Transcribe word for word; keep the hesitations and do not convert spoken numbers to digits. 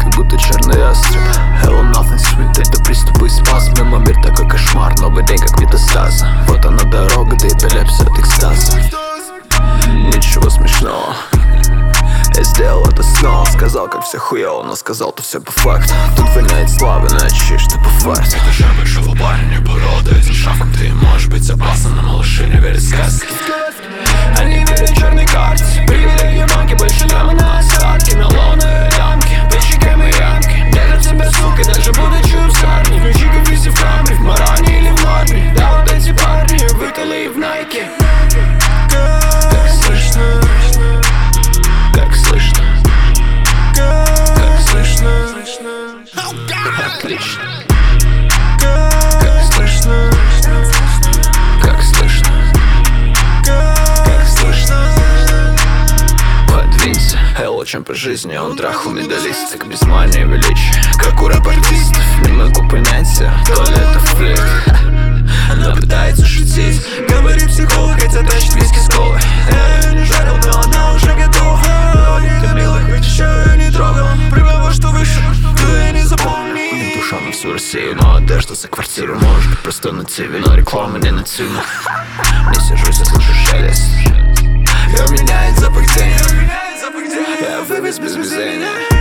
как будто черный ястреб. Hello, nothing sweet, это приступы спазм. Мой мир такой кошмар, новый день как метастаз. Вот она дорога, до эпилепсии от экстаза. Ничего смешного, я сделал это снова. Сказал, как все хуёво, но сказал-то все по факту. Тут воняет славы, но очищ ты по факту. Ты душа большого парня, порода. Этим шагом ты можешь быть опасен, но малыши не верят в сказки. Они верят черной карте. Привилегии банки, больше няма на остатки. Налоны, лямки, печикам и ямки. Держат себя, сука, даже будучи в сарне. Ключи как виси в камне, в Маране или в Марне. Да, вот эти парни, выколы в Найке. Как слышно, как слышно, как слышно, отлично. Как слышно, как слышно, как слышно. Подвинься, Элло, чем по жизни он трахал медалисток. Без мании величия, как у рэп-артистов. Не могу понять, то ли это флирт. Она пытается шутить, говорит психолог, хотя тащит виски с колой. Я ее не жарил, но она уже готова. Говорит, ты милый, хоть еще я не трогал. Прибавил, что выше, то я не запомню. Не душа на всю Россию, но одежда за квартиру. Может быть просто на ТВ, но реклама не на тюну. Не сижусь, я слышу шелест. Я меняет запах денег. Я вывез без везения.